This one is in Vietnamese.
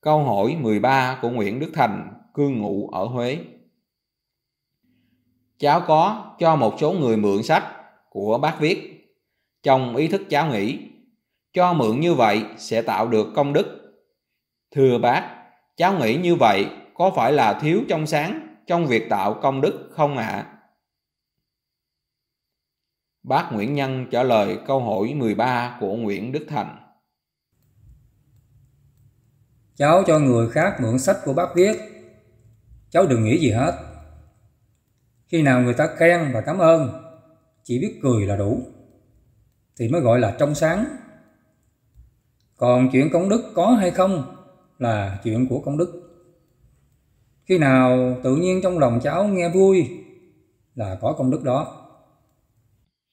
Câu hỏi 13 của Nguyễn Đức Thành, cư ngụ ở Huế. Cháu có cho một số người mượn sách của bác viết. Trong ý thức cháu nghĩ, cho mượn như vậy sẽ tạo được công đức. Thưa bác, cháu nghĩ như vậy có phải là thiếu trong sáng trong việc tạo công đức không ạ? Bác Nguyễn Nhân trả lời câu hỏi 13 của Nguyễn Đức Thành. Cháu cho người khác mượn sách của bác viết, cháu đừng nghĩ gì hết. Khi nào người ta khen và cảm ơn, chỉ biết cười là đủ, thì mới gọi là trong sáng. Còn chuyện công đức có hay không là chuyện của công đức. Khi nào tự nhiên trong lòng cháu nghe vui là có công đức đó.